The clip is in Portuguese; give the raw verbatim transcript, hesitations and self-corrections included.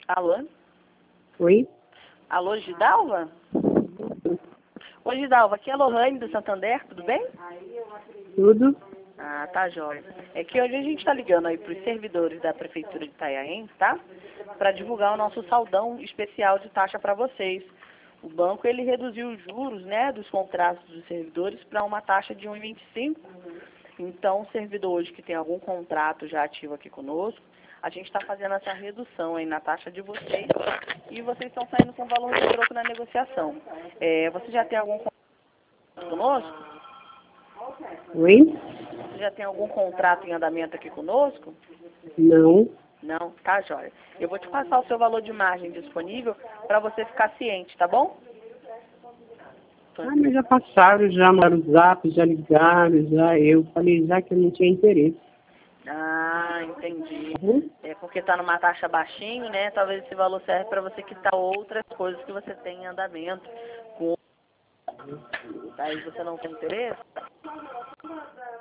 Alô? Oi? Alô, Gidalva? Oi, Gidalva, aqui é a Lohane do Santander, tudo bem? Tudo? Ah, tá jóia. É que hoje a gente tá ligando aí pros servidores da Prefeitura de Itanhaém, tá? Para divulgar o nosso saldão especial de taxa para vocês. O banco, ele reduziu os juros, né, dos contratos dos servidores para uma taxa de um vírgula vinte e cinco. Então, o servidor hoje que tem algum contrato já ativo aqui conosco, a gente está fazendo essa redução aí na taxa de vocês e vocês estão saindo com valor de troco na negociação. É, você já tem algum contrato conosco? Oi? Você já tem algum contrato em andamento aqui conosco? Não. Não? Tá, jóia. Eu vou te passar o seu valor de margem disponível para você ficar ciente, tá bom? Ah, mas já passaram, já mandaram o zap, já ligaram, já eu falei já que eu não tinha interesse. Ah, entendi. Uhum. É porque está numa taxa baixinho, né? Talvez esse valor serve para você quitar outras coisas que você tem em andamento. Com... Aí você não tem interesse?